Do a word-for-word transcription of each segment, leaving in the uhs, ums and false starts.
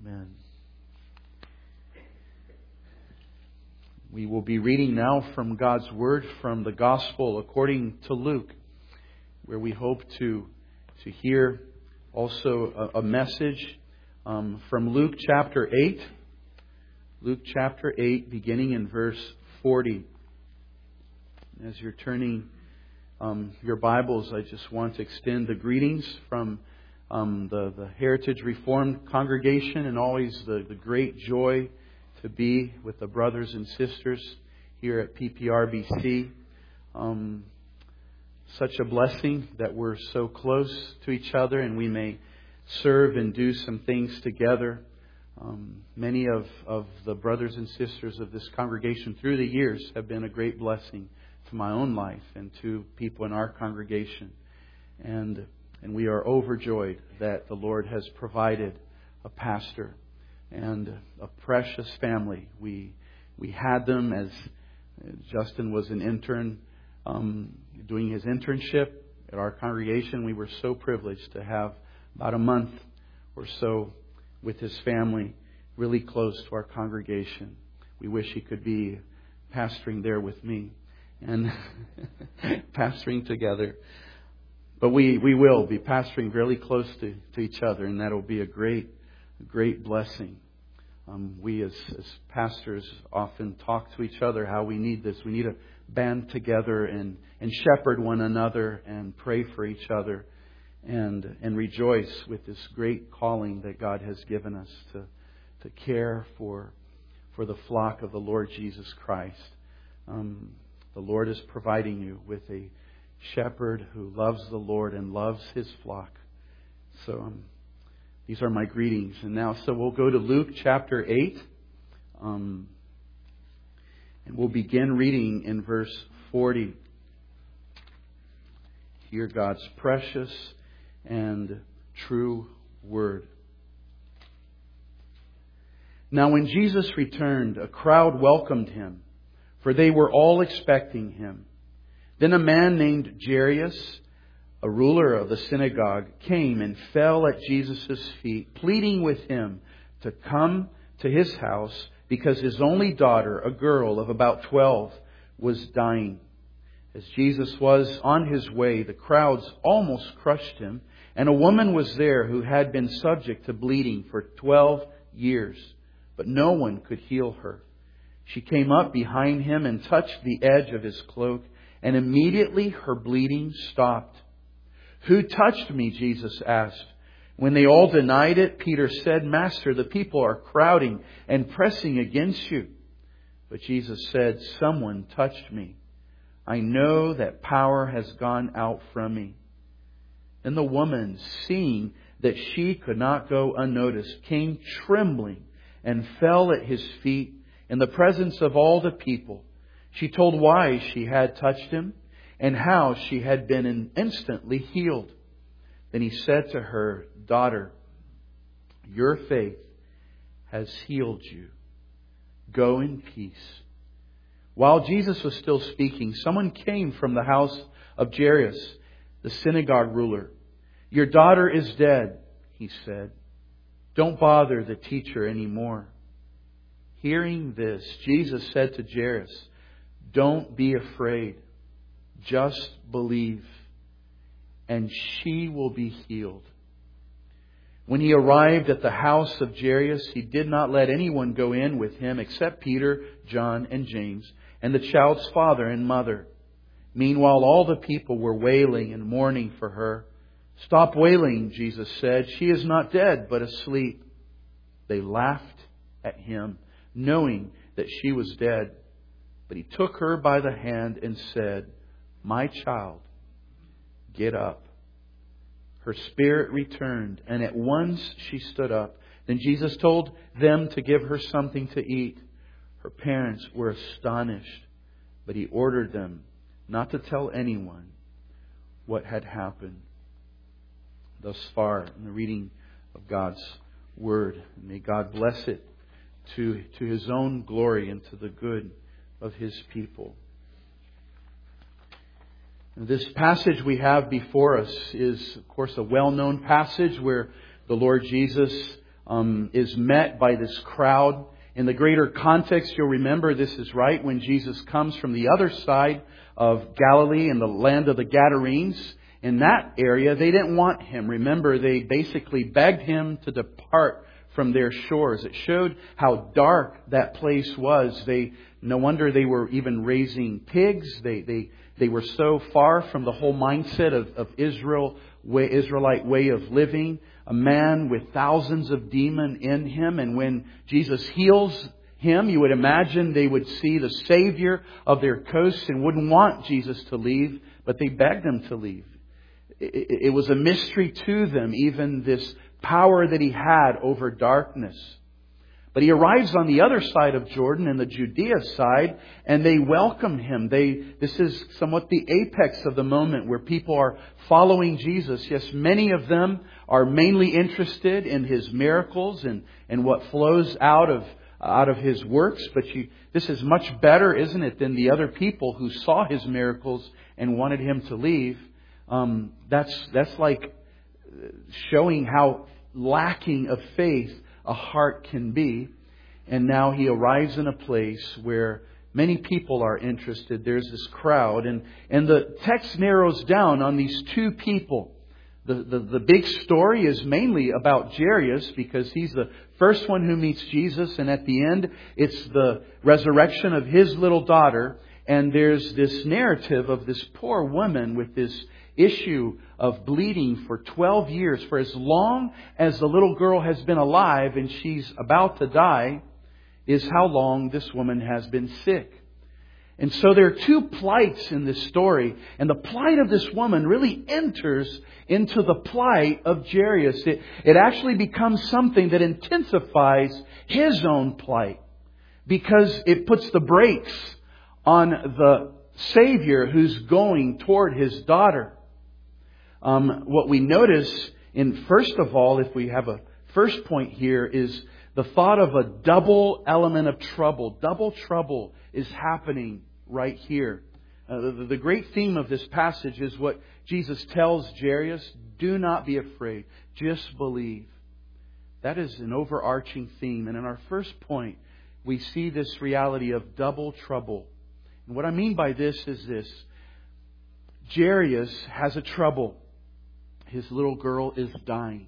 Amen. We will be reading now from God's Word from the Gospel according to Luke, where we hope to, to hear also a, a message um, from Luke chapter eight. Luke chapter eight, beginning in verse forty. As you're turning um, your Bibles, I just want to extend the greetings from um, the, the Heritage Reformed congregation, and always the, the great joy to be with the brothers and sisters here at P P R B C. Um, such a blessing that we're so close to each other and we may serve and do some things together. Um, many of, of the brothers and sisters of this congregation through the years have been a great blessing to my own life and to people in our congregation. And, and we are overjoyed that the Lord has provided a pastor and a precious family. We we had them as Justin was an intern um, doing his internship at our congregation. We were so privileged to have about a month or so with his family, really close to our congregation. We wish he could be pastoring there with me and pastoring together. But we, we will be pastoring really close to, to each other, and that will be a great great blessing. Um, we as, as pastors often talk to each other how we need this. We need to band together and, and shepherd one another and pray for each other and and rejoice with this great calling that God has given us to, to care for, for the flock of the Lord Jesus Christ. Um, the Lord is providing you with a shepherd who loves the Lord and loves His flock. So um, these are my greetings. And now, so we'll go to Luke chapter eight. Um, and we'll begin reading in verse forty. Hear God's precious and true word. Now when Jesus returned, a crowd welcomed Him, for they were all expecting Him. Then a man named Jairus, a ruler of the synagogue, came and fell at Jesus' feet, pleading with Him to come to his house because his only daughter, a girl of about twelve, was dying. As Jesus was on His way, the crowds almost crushed Him, and a woman was there who had been subject to bleeding for twelve years, but no one could heal her. She came up behind Him and touched the edge of His cloak, and immediately her bleeding stopped. "Who touched me?" Jesus asked. When they all denied it, Peter said, "Master, the people are crowding and pressing against you." But Jesus said, "Someone touched me. I know that power has gone out from me." Then the woman, seeing that she could not go unnoticed, came trembling and fell at His feet in the presence of all the people. She told why she had touched Him and how she had been instantly healed. Then He said to her, "Daughter, your faith has healed you. Go in peace." While Jesus was still speaking, someone came from the house of Jairus, the synagogue ruler. "Your daughter is dead," he said. "Don't bother the teacher anymore." Hearing this, Jesus said to Jairus, "Don't be afraid. Just believe, and she will be healed." When He arrived at the house of Jairus, He did not let anyone go in with Him except Peter, John, and James, and the child's father and mother. Meanwhile, all the people were wailing and mourning for her. "Stop wailing," Jesus said. "She is not dead, but asleep." They laughed at Him, knowing that she was dead. But He took her by the hand and said, "My child, get up." Her spirit returned, and at once she stood up. Then Jesus told them to give her something to eat. Her parents were astonished, but He ordered them not to tell anyone what had happened. Thus far in the reading of God's Word. May God bless it to, to His own glory and to the good of His people. This passage we have before us is, of course, a well-known passage where the Lord Jesus um, is met by this crowd. In the greater context, you'll remember this is right when Jesus comes from the other side of Galilee in the land of the Gadarenes. In that area, they didn't want Him. Remember, they basically begged Him to depart from their shores. It showed how dark that place was. They, no wonder they were even raising pigs. They, they, they were so far from the whole mindset of, of Israel, way, Israelite way of living. A man with thousands of demons in him. And when Jesus heals him, you would imagine they would see the Savior of their coast and wouldn't want Jesus to leave, but they begged Him to leave. It, it was a mystery to them, even this power that He had over darkness. But He arrives on the other side of Jordan, in the Judea side, and they welcome Him. They, this is somewhat the apex of the moment where people are following Jesus. Yes, many of them are mainly interested in His miracles and, and what flows out of out of His works. But you, this is much better, isn't it, than the other people who saw His miracles and wanted Him to leave. Um, that's that's like showing how lacking of faith a heart can be. And now He arrives in a place where many people are interested. There's this crowd. And, and the text narrows down on these two people. The, the, the big story is mainly about Jairus, because he's the first one who meets Jesus. And at the end, it's the resurrection of his little daughter. And there's this narrative of this poor woman with this issue of bleeding for twelve years. For as long as the little girl has been alive and she's about to die, is how long this woman has been sick. And so there are two plights in this story. And the plight of this woman really enters into the plight of Jairus. It, it actually becomes something that intensifies his own plight, because it puts the brakes on the Savior who's going toward His daughter. Um, what we notice in, first of all, if we have a first point here, is the thought of a double element of trouble. Double trouble is happening right here. Uh, the, the great theme of this passage is what Jesus tells Jairus: do not be afraid, just believe. That is an overarching theme. And in our first point, we see this reality of double trouble. And what I mean by this is this: Jairus has a trouble. His little girl is dying.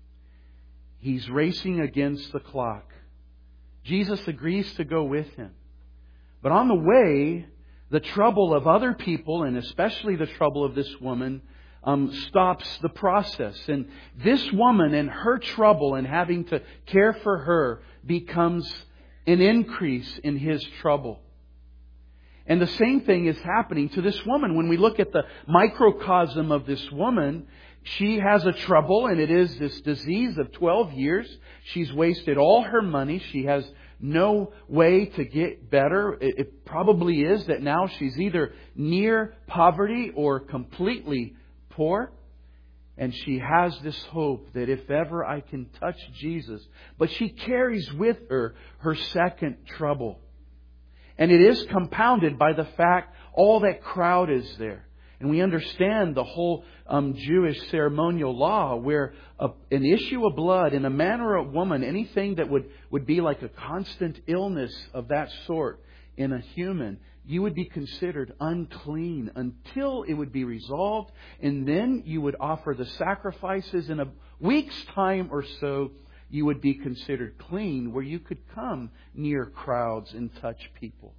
He's racing against the clock. Jesus agrees to go with him. But on the way, the trouble of other people, and especially the trouble of this woman, um, stops the process. And this woman and her trouble and having to care for her becomes an increase in his trouble. And the same thing is happening to this woman. When we look at the microcosm of this woman, she has a trouble, and it is this disease of twelve years. She's wasted all her money. She has no way to get better. It probably is that now she's either near poverty or completely poor. And she has this hope that if ever I can touch Jesus. But she carries with her her second trouble. And it is compounded by the fact all that crowd is there. And we understand the whole um, Jewish ceremonial law, where a, an issue of blood in a man or a woman, anything that would, would be like a constant illness of that sort in a human, you would be considered unclean until it would be resolved. And then you would offer the sacrifices. In a week's time or so, you would be considered clean, where you could come near crowds and touch people.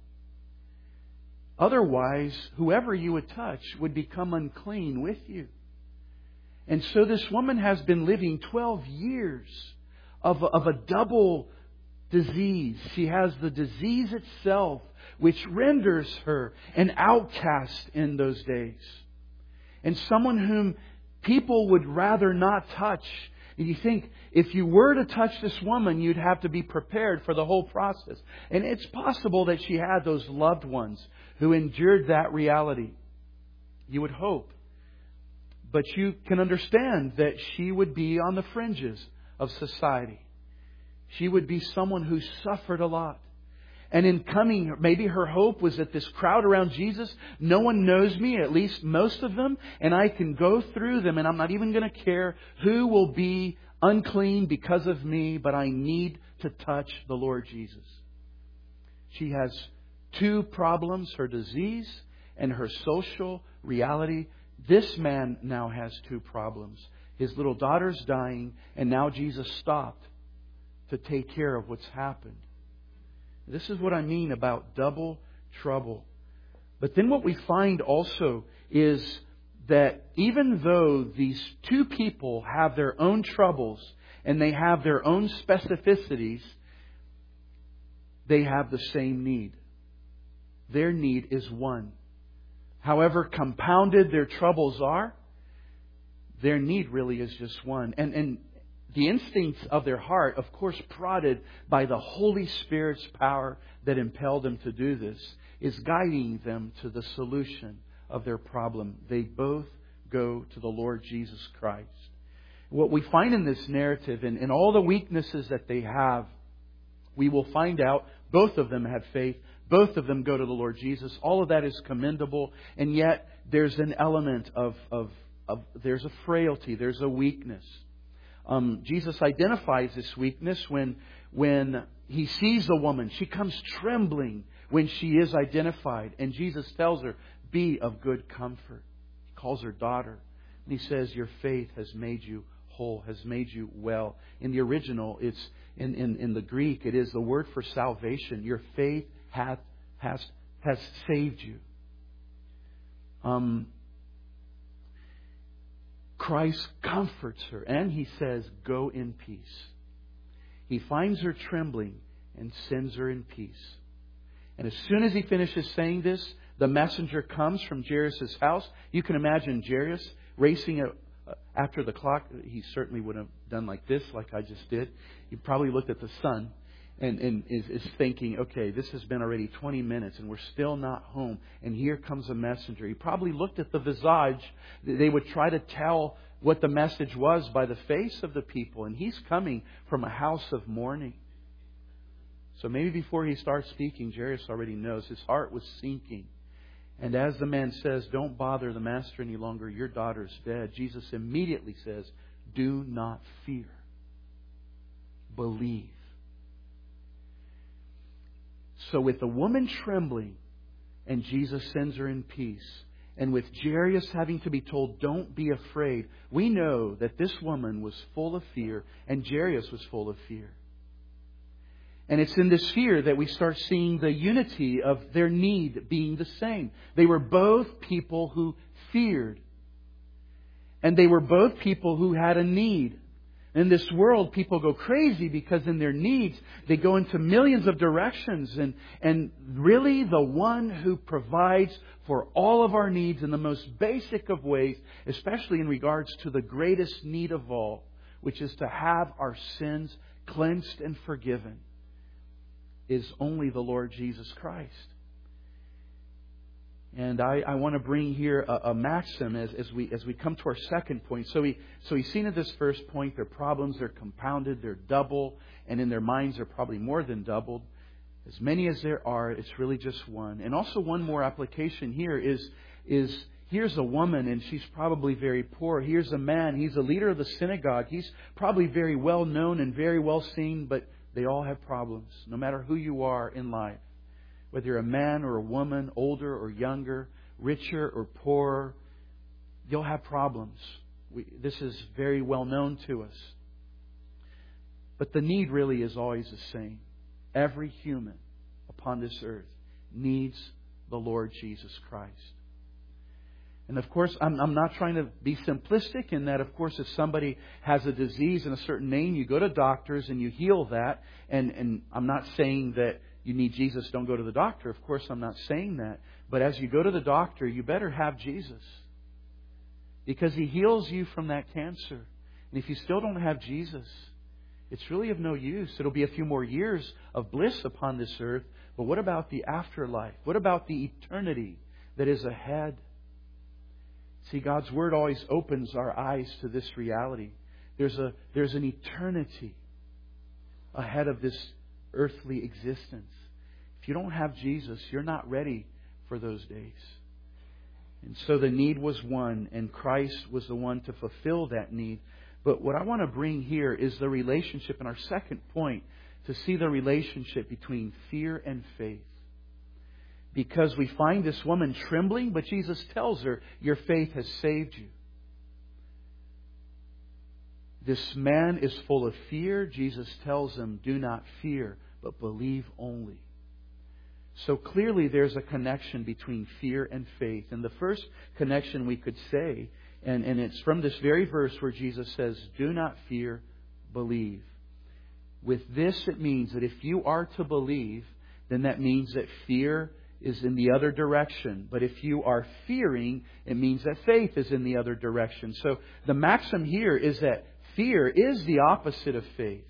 Otherwise, whoever you would touch would become unclean with you. And so this woman has been living twelve years of, of a double disease. She has the disease itself, which renders her an outcast in those days. And someone whom people would rather not touch. And you think, if you were to touch this woman, you'd have to be prepared for the whole process. And it's possible that she had those loved ones who endured that reality. You would hope. But you can understand that she would be on the fringes of society. She would be someone who suffered a lot. And in coming, maybe her hope was that this crowd around Jesus, no one knows me, at least most of them, and I can go through them, and I'm not even going to care who will be unclean because of me, but I need to touch the Lord Jesus. She has two problems, her disease and her social reality. This man now has two problems. His little daughter's dying, and now Jesus stopped to take care of what's happened. This is what I mean about double trouble. But then what we find also is that even though these two people have their own troubles and they have their own specificities, they have the same need. Their need is one. However compounded their troubles are, their need really is just one. And, and the instincts of their heart, of course, prodded by the Holy Spirit's power that impelled them to do this, is guiding them to the solution of their problem. They both go to the Lord Jesus Christ. What we find in this narrative, and in all the weaknesses that they have, we will find out both of them have faith. Both of them go to the Lord Jesus. All of that is commendable. And yet there's an element of, of, of there's a frailty. There's a weakness. Um, Jesus identifies this weakness when, when He sees the woman. She comes trembling when she is identified. And Jesus tells her, be of good comfort. He calls her daughter. And He says, your faith has made you whole, has made you well. In the original, it's in, in, in the Greek, it is the word for salvation. Your faith hath, has, has saved you. Um, Christ comforts her and He says, go in peace. He finds her trembling and sends her in peace. And as soon as He finishes saying this, the messenger comes from Jairus' house. You can imagine Jairus racing a, after the clock. He certainly would have done like this, like I just did. He probably looked at the sun and, and is, is thinking, okay, this has been already twenty minutes and we're still not home. And here comes a messenger. He probably looked at the visage. They would try to tell what the message was by the face of the people. And he's coming from a house of mourning. So maybe before he starts speaking, Jairus already knows his heart was sinking. And as the man says, don't bother the master any longer, your daughter's dead, Jesus immediately says, do not fear. Believe. So with the woman trembling, and Jesus sends her in peace, and with Jairus having to be told, don't be afraid, we know that this woman was full of fear, and Jairus was full of fear. And it's in this fear that we start seeing the unity of their need being the same. They were both people who feared. And they were both people who had a need. In this world, people go crazy because in their needs, they go into millions of directions. And, and really the one who provides for all of our needs in the most basic of ways, especially in regards to the greatest need of all, which is to have our sins cleansed and forgiven, is only the Lord Jesus Christ. And I, I want to bring here a, a maxim as, as we as we come to our second point. So we so we've seen at this first point their problems, they're compounded, they're double, and in their minds they're probably more than doubled. As many as there are, it's really just one. And also one more application here is is here's a woman and she's probably very poor. Here's a man, he's a leader of the synagogue. He's probably very well known and very well seen, but they all have problems, no matter who you are in life. Whether you're a man or a woman, older or younger, richer or poorer, you'll have problems. We, this is very well known to us. But the need really is always the same. Every human upon this earth needs the Lord Jesus Christ. And of course, I'm, I'm not trying to be simplistic in that, of course, if somebody has a disease and a certain name, you go to doctors and you heal that. And, and I'm not saying that you need Jesus, don't go to the doctor. Of course, I'm not saying that. But as you go to the doctor, you better have Jesus. Because He heals you from that cancer. And if you still don't have Jesus, it's really of no use. It'll be a few more years of bliss upon this earth. But what about the afterlife? What about the eternity that is ahead? See, God's Word always opens our eyes to this reality. There's a there's an eternity ahead of this earthly existence. If you don't have Jesus, you're not ready for those days. And so the need was one, and Christ was the one to fulfill that need. But what I want to bring here is the relationship in our second point, to see the relationship between fear and faith. Because we find this woman trembling, but Jesus tells her, your faith has saved you. This man is full of fear. Jesus tells him, do not fear, but believe only. So clearly there's a connection between fear and faith. And the first connection we could say, and, and it's from this very verse where Jesus says, do not fear, believe. With this it means that if you are to believe, then that means that fear is in the other direction. But if you are fearing, it means that faith is in the other direction. So the maxim here is that fear is the opposite of faith.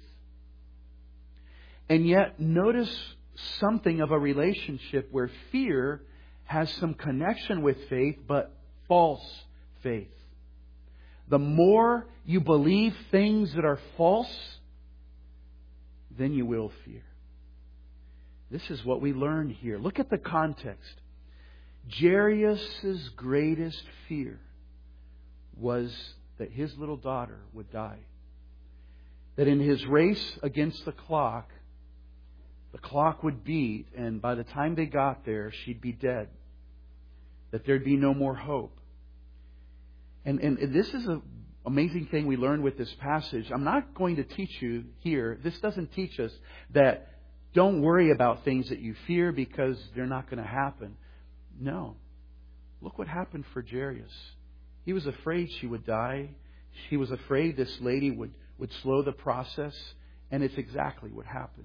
And yet, notice something of a relationship where fear has some connection with faith, but false faith. The more you believe things that are false, then you will fear. This is what we learn here. Look at the context. Jairus' greatest fear was that his little daughter would die. That in his race against the clock, the clock would beat, and by the time they got there, she'd be dead. That there'd be no more hope. And, and this is an amazing thing we learn with this passage. I'm not going to teach you here. This doesn't teach us that don't worry about things that you fear because they're not going to happen. No. Look what happened for Jairus. He was afraid she would die. He was afraid this lady would, would slow the process. And it's exactly what happened.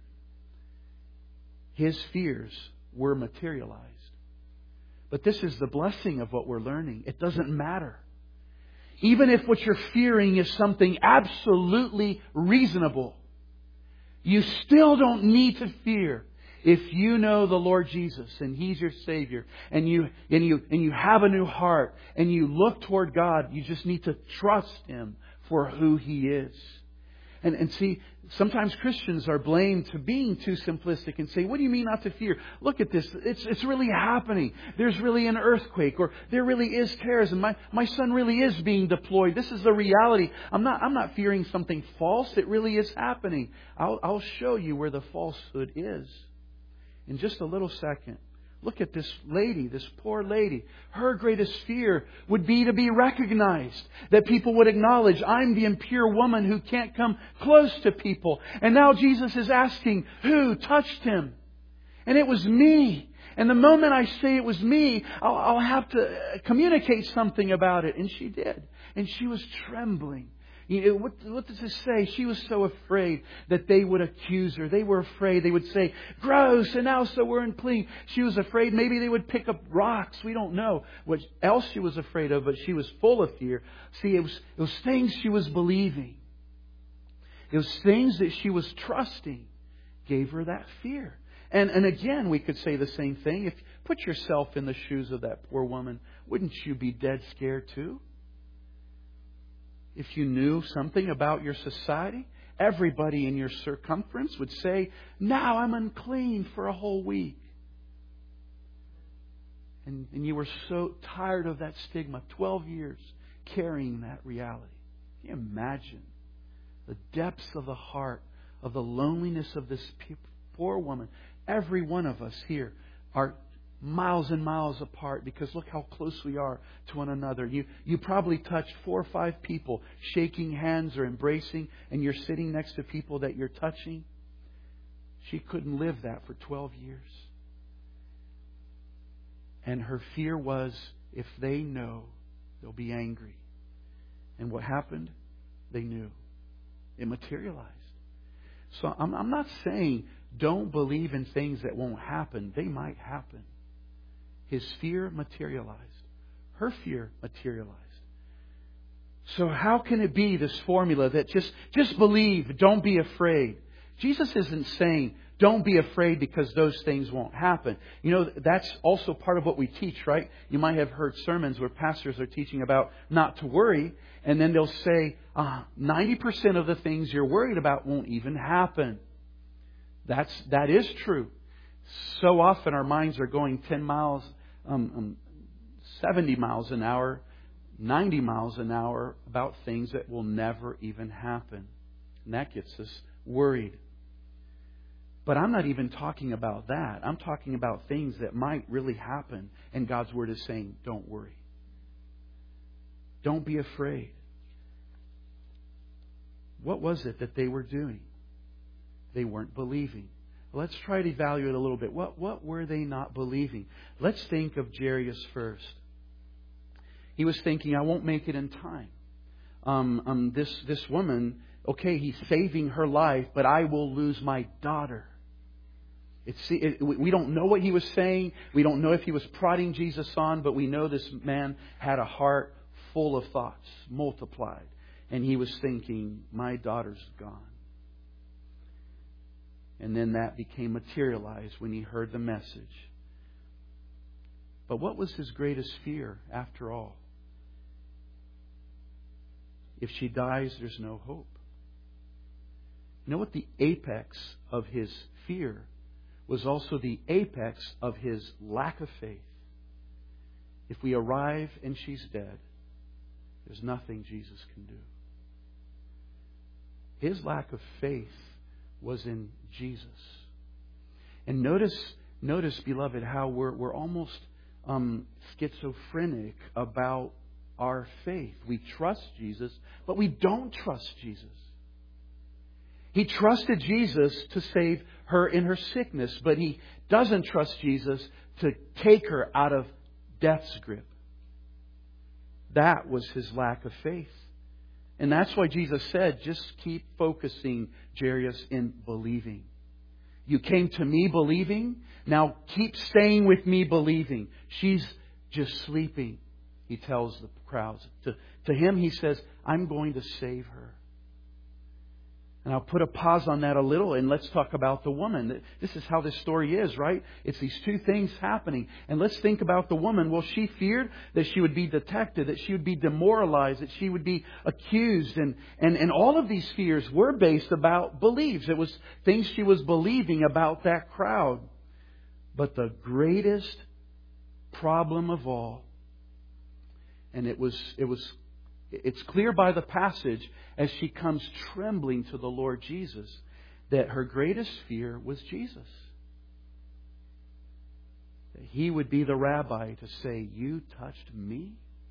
His fears were materialized. But this is the blessing of what we're learning. It doesn't matter. Even if what you're fearing is something absolutely reasonable, you still don't need to fear if you know the Lord Jesus and He's your Savior, and you and you and you have a new heart and you look toward God. You just need to trust Him for who He is. And, and see, sometimes Christians are blamed for being too simplistic and say, what do you mean not to fear? Look at this. It's it's really happening. There's really an earthquake, or there really is terrorism. My my son really is being deployed. This is the reality. I'm not I'm not fearing something false. It really is happening. I'll I'll show you where the falsehood is in just a little second. Look at this lady, this poor lady. Her greatest fear would be to be recognized. That people would acknowledge, I'm the impure woman who can't come close to people. And now Jesus is asking, who touched Him? And it was me. And the moment I say it was me, I'll, I'll have to communicate something about it. And she did. And she was trembling. You know, what, what does it say? She was so afraid that they would accuse her. They were afraid. They would say, gross, and now so we're unclean. She was afraid maybe they would pick up rocks. We don't know what else she was afraid of, but she was full of fear. See, it was, it was things she was believing. It was things that she was trusting gave her that fear. And, and again, we could say the same thing. If you put yourself in the shoes of that poor woman, wouldn't you be dead scared too? If you knew something about your society, everybody in your circumference would say, now I'm unclean for a whole week. And, and you were so tired of that stigma, twelve years carrying that reality. Can you imagine the depths of the heart, of the loneliness of this poor woman? Every one of us here are miles and miles apart, because look how close we are to one another. You you probably touched four or five people shaking hands or embracing, and you're sitting next to people that you're touching. She couldn't live that for twelve years. And her fear was, if they know, they'll be angry. And what happened? They knew. It materialized. So I'm, I'm not saying don't believe in things that won't happen. They might happen. His fear materialized. Her fear materialized. So how can it be this formula that just, just believe, don't be afraid? Jesus isn't saying don't be afraid because those things won't happen. You know, that's also part of what we teach, right? You might have heard sermons where pastors are teaching about not to worry, and then they'll say uh, ninety percent of the things you're worried about won't even happen. That's, that is true. So often our minds are going ten miles, um, um, seventy miles an hour, ninety miles an hour about things that will never even happen. And that gets us worried. But I'm not even talking about that. I'm talking about things that might really happen. And God's Word is saying, don't worry. Don't be afraid. What was it that they were doing? They weren't believing. Let's try to evaluate a little bit. What, what were they not believing? Let's think of Jairus first. He was thinking, I won't make it in time. Um, um, this, this woman, okay, he's saving her life, but I will lose my daughter. It's, it, we don't know what he was saying. We don't know if he was prodding Jesus on, but we know this man had a heart full of thoughts, multiplied. And he was thinking, my daughter's gone. And then that became materialized when he heard the message. But what was his greatest fear after all? If she dies, there's no hope. You know what the apex of his fear was also the apex of his lack of faith. If we arrive and she's dead, there's nothing Jesus can do. His lack of faith was in Jesus. And notice, notice, beloved, how we're we're almost um, schizophrenic about our faith. We trust Jesus, but we don't trust Jesus. He trusted Jesus to save her in her sickness, but he doesn't trust Jesus to take her out of death's grip. That was his lack of faith. And that's why Jesus said, just keep focusing, Jairus, in believing. You came to me believing. Now keep staying with me believing. She's just sleeping, he tells the crowds. To, to him, he says, I'm going to save her. And I'll put a pause on that a little and let's talk about the woman. This is how this story is, right? It's these two things happening. And let's think about the woman. Well, she feared that she would be detected, that she would be demoralized, that she would be accused. And, and, and all of these fears were based about beliefs. It was things she was believing about that crowd. But the greatest problem of all, and it was, it was, it's clear by the passage as she comes trembling to the Lord Jesus that her greatest fear was Jesus. That he would be the rabbi to say, you touched me?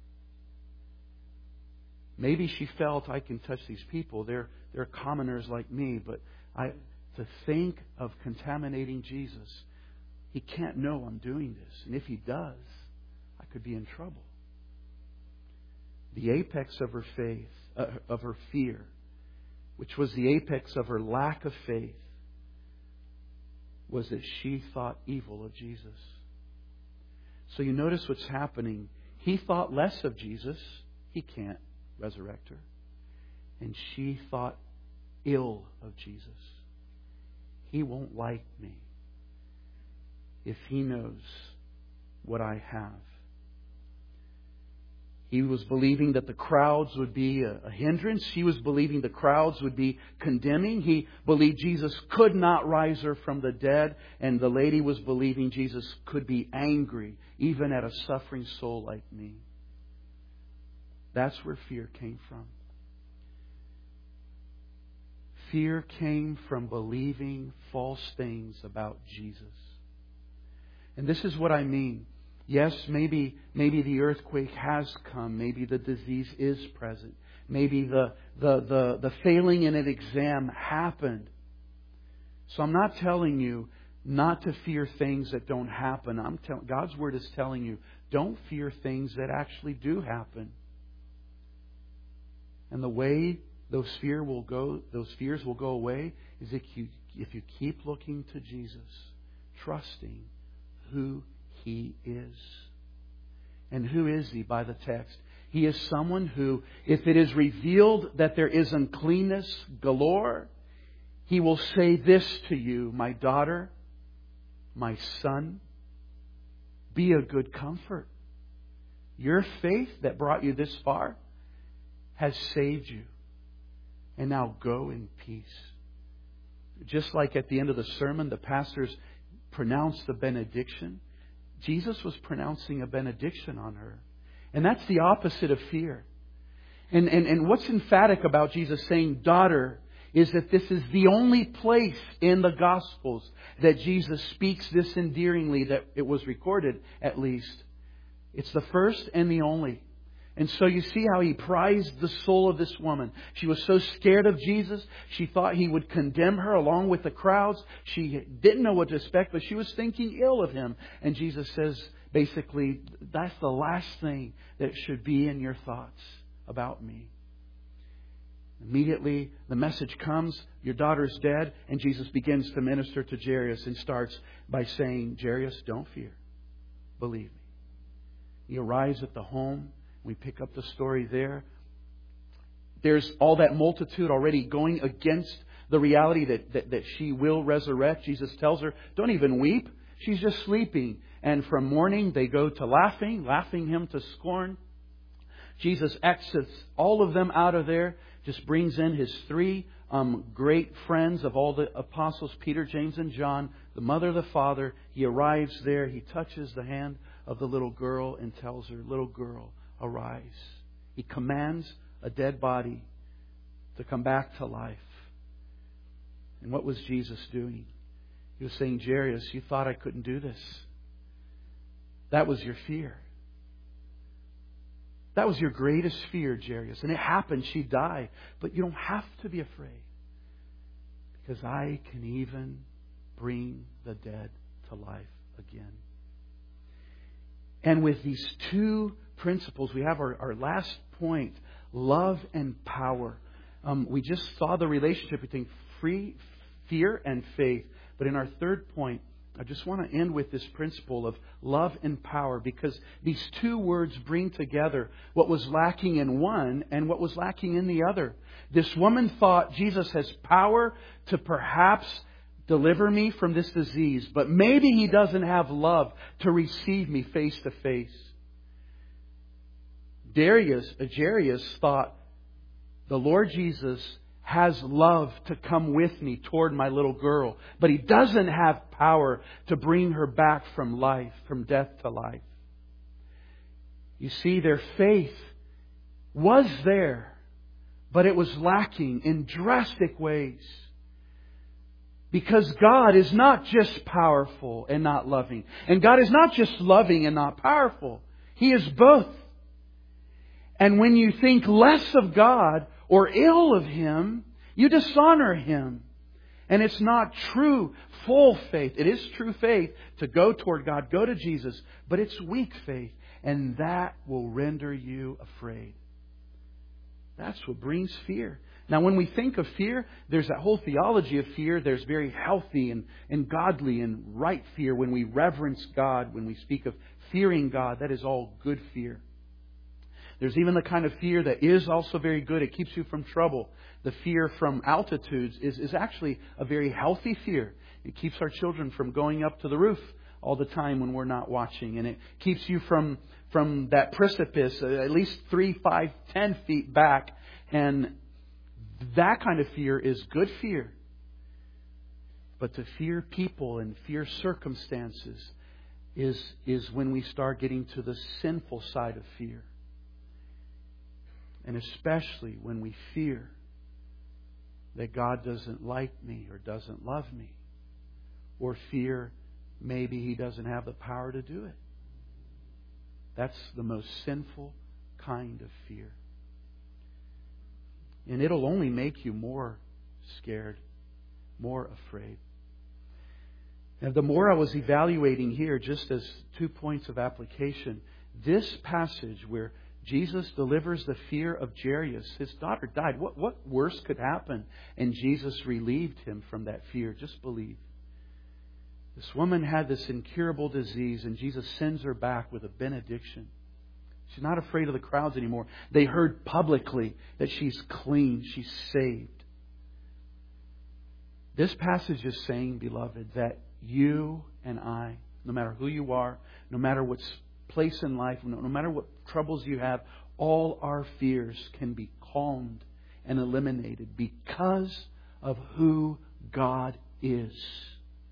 Maybe she felt, I can touch these people. They're, they're commoners like me. But I, to think of contaminating Jesus, he can't know I'm doing this. And if he does, I could be in trouble. The apex of her faith, uh, of her fear, which was the apex of her lack of faith, was that she thought evil of Jesus. So you notice what's happening. He thought less of Jesus. He can't resurrect her. And she thought ill of Jesus. He won't like me if he knows what I have. He was believing that the crowds would be a hindrance. She was believing the crowds would be condemning. He believed Jesus could not rise her from the dead. And the lady was believing Jesus could be angry, even at a suffering soul like me. That's where fear came from. Fear came from believing false things about Jesus. And this is what I mean. Yes, maybe maybe the earthquake has come. Maybe the disease is present. Maybe the, the, the, the failing in an exam happened. So I'm not telling you not to fear things that don't happen. I'm tell, God's Word is telling you, don't fear things that actually do happen. And the way those fear will go, those fears will go away is if you if you keep looking to Jesus, trusting who He is. And who is He by the text? He is someone who, if it is revealed that there is uncleanness galore, He will say this to you, my daughter, my son, be of good comfort. Your faith that brought you this far has saved you. And now go in peace. Just like at the end of the sermon, the pastors pronounced the benediction. Jesus was pronouncing a benediction on her. And that's the opposite of fear. And, and, and what's emphatic about Jesus saying, daughter, is that this is the only place in the Gospels that Jesus speaks this endearingly, that it was recorded at least. It's the first and the only. And so you see how He prized the soul of this woman. She was so scared of Jesus. She thought He would condemn her along with the crowds. She didn't know what to expect, but she was thinking ill of Him. And Jesus says, basically, that's the last thing that should be in your thoughts about me. Immediately, the message comes, your daughter's dead, and Jesus begins to minister to Jairus and starts by saying, Jairus, don't fear. Believe me. He arrives at the home. We pick up the story there. There's all that multitude already going against the reality that, that, that she will resurrect. Jesus tells her, don't even weep. She's just sleeping. And from mourning, they go to laughing, laughing Him to scorn. Jesus exits all of them out of there, just brings in His three um, great friends of all the apostles, Peter, James, and John, the mother, the father. He arrives there. He touches the hand of the little girl and tells her, little girl, arise. He commands a dead body to come back to life. And what was Jesus doing? He was saying, Jairus, you thought I couldn't do this. That was your fear. That was your greatest fear, Jairus. And it happened. She died. But you don't have to be afraid. Because I can even bring the dead to life again. And with these two principles, we have our, our last point, love and power. Um, we just saw the relationship between free fear and faith. But in our third point, I just want to end with this principle of love and power, because these two words bring together what was lacking in one and what was lacking in the other. This woman thought Jesus has power to perhaps deliver me from this disease, but maybe He doesn't have love to receive me face to face. Darius, Jairus thought the Lord Jesus has love to come with me toward my little girl, but He doesn't have power to bring her back from life, from death to life. You see, their faith was there, but it was lacking in drastic ways. Because God is not just powerful and not loving. And God is not just loving and not powerful. He is both. And when you think less of God or ill of Him, you dishonor Him. And it's not true, full faith. It is true faith to go toward God, go to Jesus. But it's weak faith. And that will render you afraid. That's what brings fear. Now, when we think of fear, there's that whole theology of fear. There's very healthy and, and godly and right fear. When we reverence God, when we speak of fearing God, that is all good fear. There's even the kind of fear that is also very good. It keeps you from trouble. The fear from altitudes is, is actually a very healthy fear. It keeps our children from going up to the roof all the time when we're not watching. And it keeps you from, from that precipice uh, at least three, five, ten feet back. And that kind of fear is good fear. But to fear people and fear circumstances is, is when we start getting to the sinful side of fear. And especially when we fear that God doesn't like me or doesn't love me. Or fear maybe He doesn't have the power to do it. That's the most sinful kind of fear. And it'll only make you more scared, more afraid. And the more I was evaluating here, just as two points of application, this passage where Jesus delivers the fear of Jairus. His daughter died. What, what worse could happen? And Jesus relieved him from that fear. Just believe. This woman had this incurable disease, and Jesus sends her back with a benediction. She's not afraid of the crowds anymore. They heard publicly that she's clean. She's saved. This passage is saying, beloved, that you and I, no matter who you are, no matter what's place in life, no, no matter what troubles you have, all our fears can be calmed and eliminated because of who God is.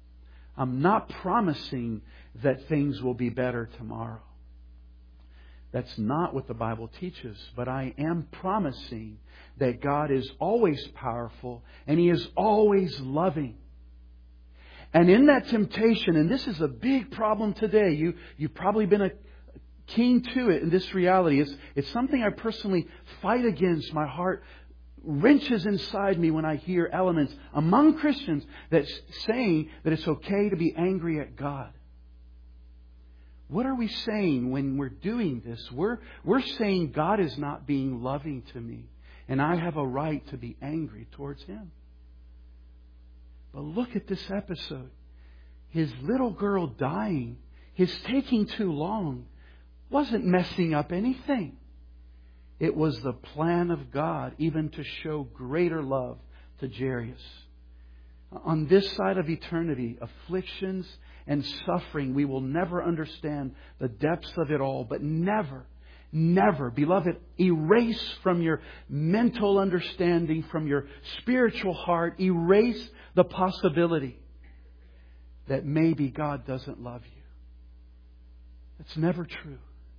I'm not promising that things will be better tomorrow. That's not what the Bible teaches. But I am promising that God is always powerful and He is always loving. And in that temptation, and this is a big problem today, you, you've probably been a, keen to it in this reality. It's, it's something I personally fight against. My heart wrenches inside me when I hear elements among Christians that's saying that it's okay to be angry at God. What are we saying when we're doing this? We're, we're saying God is not being loving to me, and I have a right to be angry towards Him. But look at this episode. His little girl dying, his taking too long, wasn't messing up anything. It was the plan of God even to show greater love to Jairus. On this side of eternity, afflictions and suffering, we will never understand the depths of it all, but never, never, beloved, erase from your mental understanding, from your spiritual heart, erase the possibility that maybe God doesn't love you. It's never true.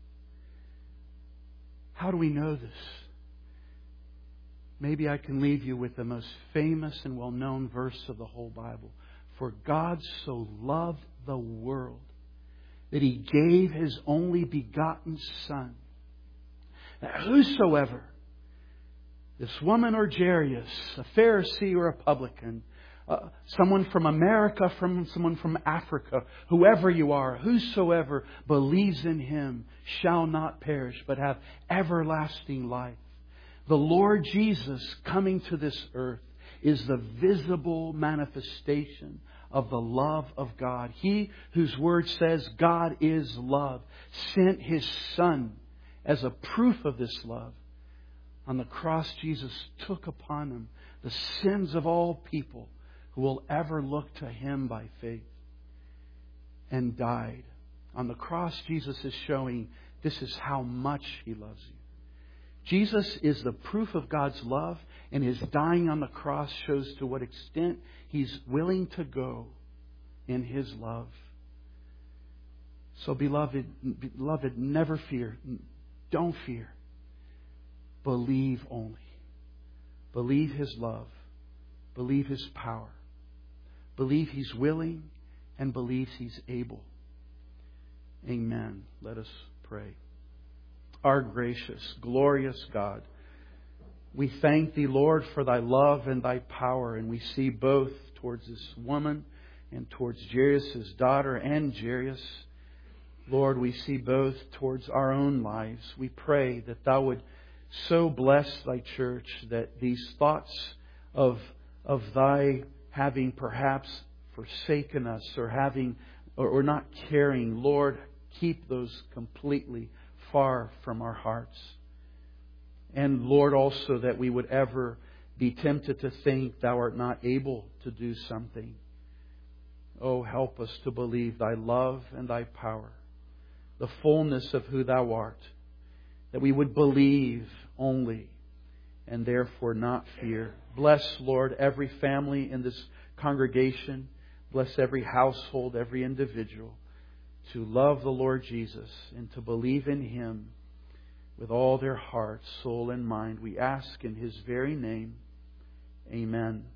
How do we know this? Maybe I can leave you with the most famous and well-known verse of the whole Bible. For God so loved the world that He gave His only begotten Son, that whosoever, this woman or Jairus, a Pharisee or a publican, Uh, someone from America, from someone from Africa, whoever you are, whosoever believes in Him shall not perish, but have everlasting life. The Lord Jesus coming to this earth is the visible manifestation of the love of God. He whose word says God is love sent His Son as a proof of this love. On the cross, Jesus took upon Him the sins of all people who will ever look to Him by faith, and died. On the cross, Jesus is showing this is how much He loves you. Jesus is the proof of God's love, and His dying on the cross shows to what extent He's willing to go in His love. So beloved, beloved, never fear. Don't fear. Believe only. Believe His love. Believe His power. Believe He's willing, and believes He's able. Amen. Let us pray. Our gracious, glorious God, we thank Thee, Lord, for Thy love and Thy power. And we see both towards this woman and towards Jairus' daughter and Jairus. Lord, we see both towards our own lives. We pray that Thou would so bless Thy church that these thoughts of, of Thy having perhaps forsaken us or having or, or not caring, Lord, keep those completely far from our hearts. And Lord, also that we would ever be tempted to think Thou art not able to do something. Oh, help us to believe Thy love and Thy power, the fullness of who Thou art, that we would believe only and therefore not fear. Bless, Lord, every family in this congregation. Bless every household, every individual, to love the Lord Jesus and to believe in Him with all their heart, soul, and mind. We ask in His very name. Amen.